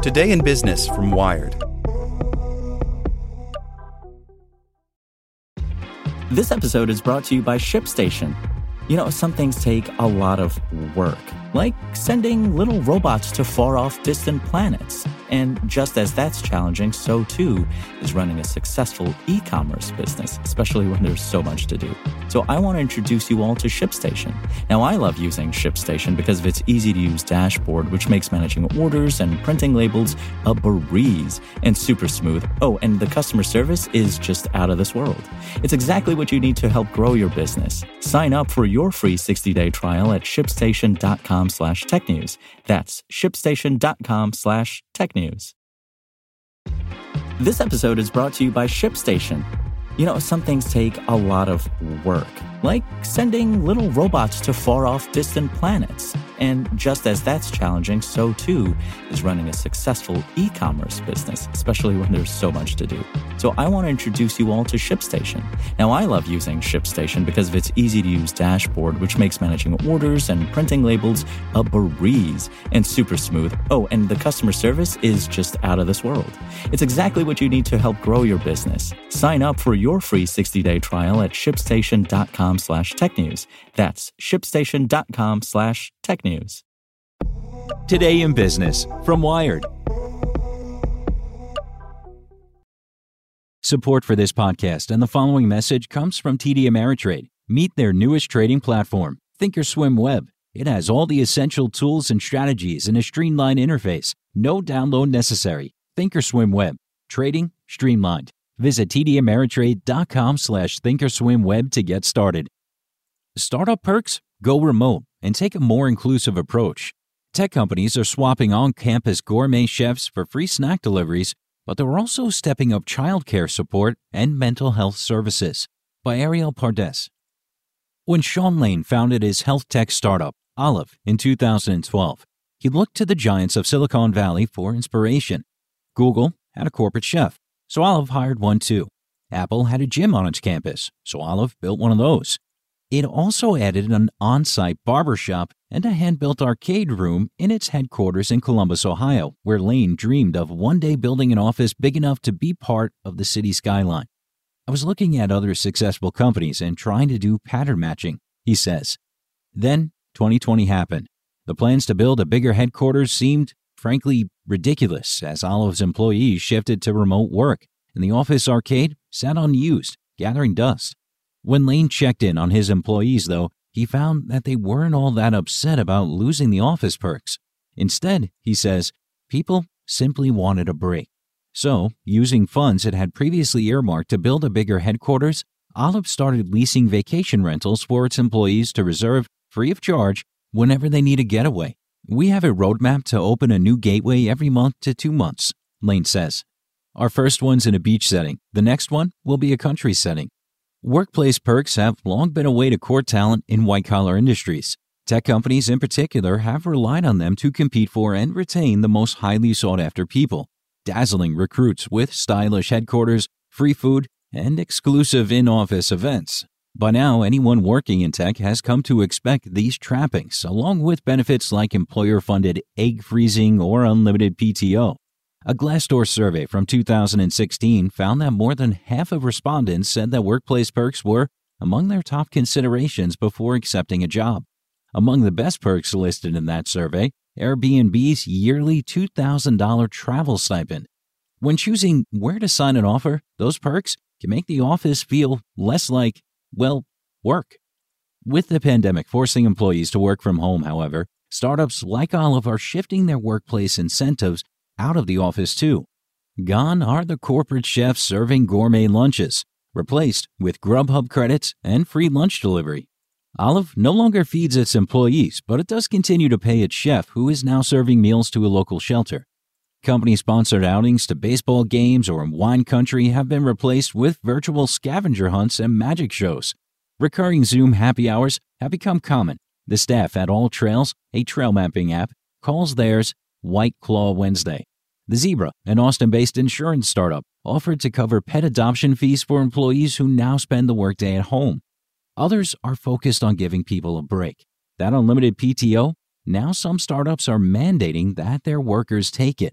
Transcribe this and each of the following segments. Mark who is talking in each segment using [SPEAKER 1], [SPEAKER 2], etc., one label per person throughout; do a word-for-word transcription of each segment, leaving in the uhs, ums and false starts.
[SPEAKER 1] Today in Business from Wired.
[SPEAKER 2] This episode is brought to you by ShipStation. You know, some things take a lot of work, like sending little robots to far-off distant planets. And just as that's challenging, so too is running a successful e-commerce business, especially when there's so much to do. So I want to introduce you all to ShipStation. Now, I love using ShipStation because of its easy-to-use dashboard, which makes managing orders and printing labels a breeze and super smooth. Oh, and the customer service is just out of this world. It's exactly what you need to help grow your business. Sign up for your free sixty-day trial at shipstation.com slash tech news. That's shipstation.com slash tech news. This episode is brought to you by ShipStation. You know, some things take a lot of work, like sending little robots to far-off distant planets. And just as that's challenging, so too is running a successful e-commerce business, especially when there's so much to do. So I want to introduce you all to ShipStation. Now, I love using ShipStation because of its easy-to-use dashboard, which makes managing orders and printing labels a breeze and super smooth. Oh, and the customer service is just out of this world. It's exactly what you need to help grow your business. Sign up for your free sixty-day trial at shipstation.com slash tech news. That's shipstation.com slash tech news.
[SPEAKER 3] Today in Business from Wired. Support for this podcast and the following message comes from T D Ameritrade. Meet their newest trading platform, Thinkorswim Web. It has all the essential tools and strategies in a streamlined interface. No download necessary. Thinkorswim Web. Trading streamlined. Visit tdameritrade.com slash thinkorswimweb to get started. Startup perks? Go remote and take a more inclusive approach. Tech companies are swapping on-campus gourmet chefs for free snack deliveries, but they're also stepping up childcare support and mental health services. By Ariel Pardes. When Sean Lane founded his health tech startup, Olive, in two thousand twelve, he looked to the giants of Silicon Valley for inspiration. Google had a corporate chef, so Olive hired one too. Apple had a gym on its campus, so Olive built one of those. It also added an on-site barbershop and a hand-built arcade room in its headquarters in Columbus, Ohio, where Lane dreamed of one day building an office big enough to be part of the city skyline. I was looking at other successful companies and trying to do pattern matching, he says. Then twenty twenty happened. The plans to build a bigger headquarters seemed, frankly, ridiculous as Olive's employees shifted to remote work, and the office arcade sat unused, gathering dust. When Lane checked in on his employees, though, he found that they weren't all that upset about losing the office perks. Instead, he says, people simply wanted a break. So, using funds it had previously earmarked to build a bigger headquarters, Olive started leasing vacation rentals for its employees to reserve, free of charge, whenever they need a getaway. We have a roadmap to open a new gateway every month to two months, Lane says. Our first one's in a beach setting. The next one will be a country setting. Workplace perks have long been a way to court talent in white-collar industries. Tech companies in particular have relied on them to compete for and retain the most highly sought-after people, dazzling recruits with stylish headquarters, free food, and exclusive in-office events. By now, anyone working in tech has come to expect these trappings, along with benefits like employer-funded egg freezing or unlimited P T O. A Glassdoor survey from two thousand sixteen found that more than half of respondents said that workplace perks were among their top considerations before accepting a job. Among the best perks listed in that survey, Airbnb's yearly two thousand dollars travel stipend. When choosing where to sign an offer, those perks can make the office feel less like, well, work. With the pandemic forcing employees to work from home, however, startups like Olive are shifting their workplace incentives out of the office too. Gone are the corporate chefs serving gourmet lunches, replaced with Grubhub credits and free lunch delivery. Olive no longer feeds its employees, but it does continue to pay its chef, who is now serving meals to a local shelter. Company-sponsored outings to baseball games or wine country have been replaced with virtual scavenger hunts and magic shows. Recurring Zoom happy hours have become common. The staff at All Trails, a trail mapping app, calls theirs White Claw Wednesday. The Zebra, an Austin-based insurance startup, offered to cover pet adoption fees for employees who now spend the workday at home. Others are focused on giving people a break. That unlimited P T O, now some startups are mandating that their workers take it.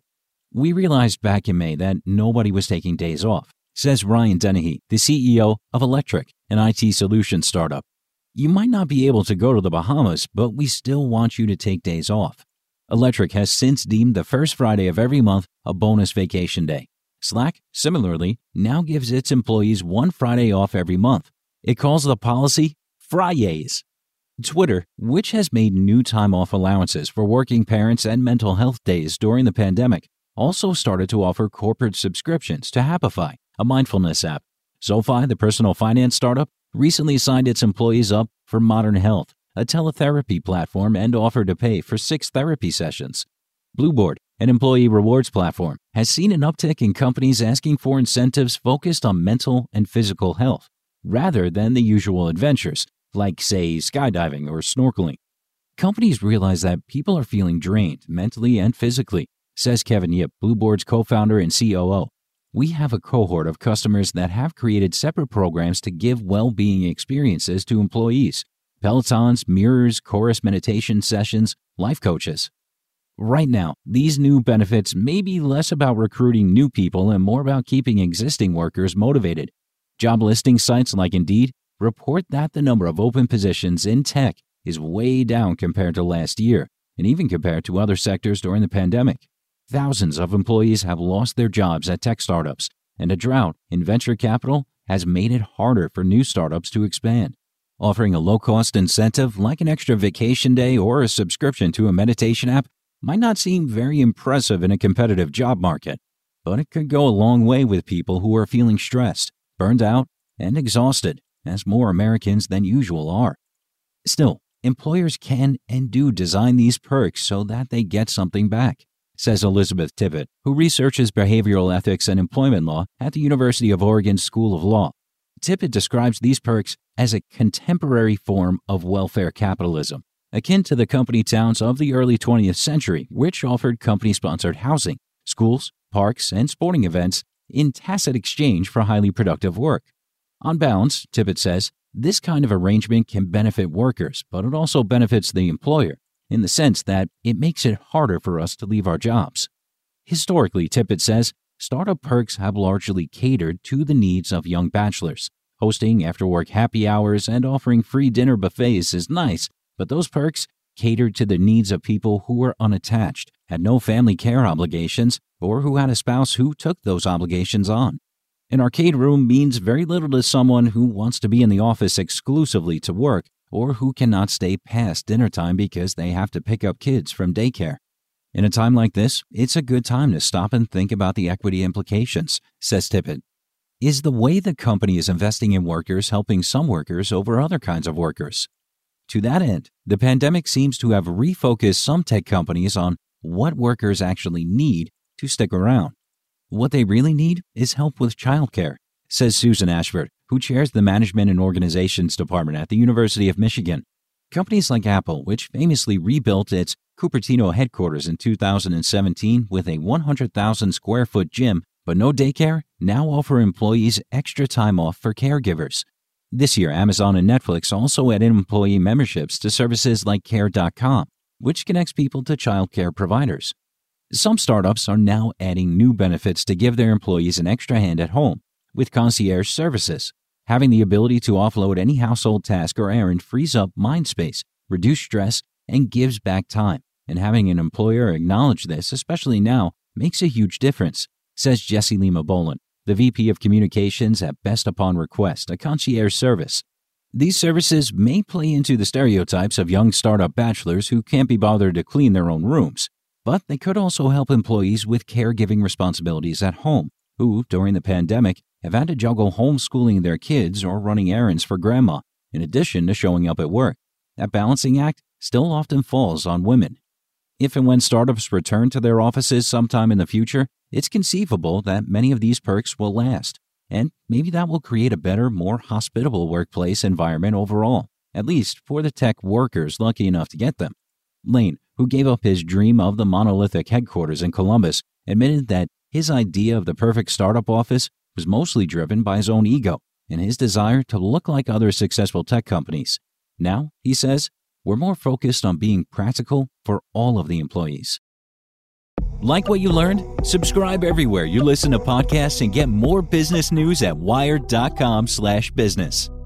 [SPEAKER 3] We realized back in May that nobody was taking days off, says Ryan Dennehy, the C E O of Electric, an I T solutions startup. You might not be able to go to the Bahamas, but we still want you to take days off. Electric has since deemed the first Friday of every month a bonus vacation day. Slack, similarly, now gives its employees one Friday off every month. It calls the policy Fridays. Twitter, which has made new time off allowances for working parents and mental health days during the pandemic, also started to offer corporate subscriptions to Happify, a mindfulness app. SoFi, the personal finance startup, recently signed its employees up for Modern Health, a teletherapy platform, and offered to pay for six therapy sessions. Blueboard, an employee rewards platform, has seen an uptick in companies asking for incentives focused on mental and physical health, rather than the usual adventures, like, say, skydiving or snorkeling. Companies realize that people are feeling drained mentally and physically, says Kevin Yip, Blueboard's co-founder and C O O. We have a cohort of customers that have created separate programs to give well-being experiences to employees. Pelotons, mirrors, chorus meditation sessions, life coaches. Right now, these new benefits may be less about recruiting new people and more about keeping existing workers motivated. Job listing sites like Indeed report that the number of open positions in tech is way down compared to last year, and even compared to other sectors during the pandemic. Thousands of employees have lost their jobs at tech startups, and a drought in venture capital has made it harder for new startups to expand. Offering a low-cost incentive like an extra vacation day or a subscription to a meditation app might not seem very impressive in a competitive job market, but it could go a long way with people who are feeling stressed, burned out, and exhausted, as more Americans than usual are. Still, employers can and do design these perks so that they get something back, says Elizabeth Tippett, who researches behavioral ethics and employment law at the University of Oregon School of Law. Tippett describes these perks as a contemporary form of welfare capitalism, akin to the company towns of the early twentieth century, which offered company-sponsored housing, schools, parks, and sporting events in tacit exchange for highly productive work. On balance, Tippett says, this kind of arrangement can benefit workers, but it also benefits the employer, in the sense that it makes it harder for us to leave our jobs. Historically, Tippett says, startup perks have largely catered to the needs of young bachelors. Hosting after-work happy hours and offering free dinner buffets is nice, but those perks catered to the needs of people who were unattached, had no family care obligations, or who had a spouse who took those obligations on. An arcade room means very little to someone who wants to be in the office exclusively to work, or who cannot stay past dinner time because they have to pick up kids from daycare. In a time like this, it's a good time to stop and think about the equity implications, says Tippett. Is the way the company is investing in workers helping some workers over other kinds of workers? To that end, the pandemic seems to have refocused some tech companies on what workers actually need to stick around. What they really need is help with childcare, says Susan Ashford, who chairs the Management and Organizations Department at the University of Michigan. Companies like Apple, which famously rebuilt its Cupertino headquarters in two thousand seventeen with a one hundred thousand square foot gym but no daycare, now offer employees extra time off for caregivers. This year, Amazon and Netflix also added employee memberships to services like care dot com, which connects people to childcare providers. Some startups are now adding new benefits to give their employees an extra hand at home, with concierge services. Having the ability to offload any household task or errand frees up mind space, reduces stress, and gives back time. And having an employer acknowledge this, especially now, makes a huge difference, says Jesse Lima Bolin, the V P of Communications at Best Upon Request, a concierge service. These services may play into the stereotypes of young startup bachelors who can't be bothered to clean their own rooms, but they could also help employees with caregiving responsibilities at home, who, during the pandemic, have had to juggle homeschooling their kids or running errands for grandma, in addition to showing up at work. That balancing act still often falls on women. If and when startups return to their offices sometime in the future, it's conceivable that many of these perks will last, and maybe that will create a better, more hospitable workplace environment overall, at least for the tech workers lucky enough to get them. Lane, who gave up his dream of the monolithic headquarters in Columbus, admitted that his idea of the perfect startup office was mostly driven by his own ego and his desire to look like other successful tech companies. Now, he says, we're more focused on being practical for all of the employees. Like what you learned? Subscribe everywhere you listen to podcasts and get more business news at wired.com slash business.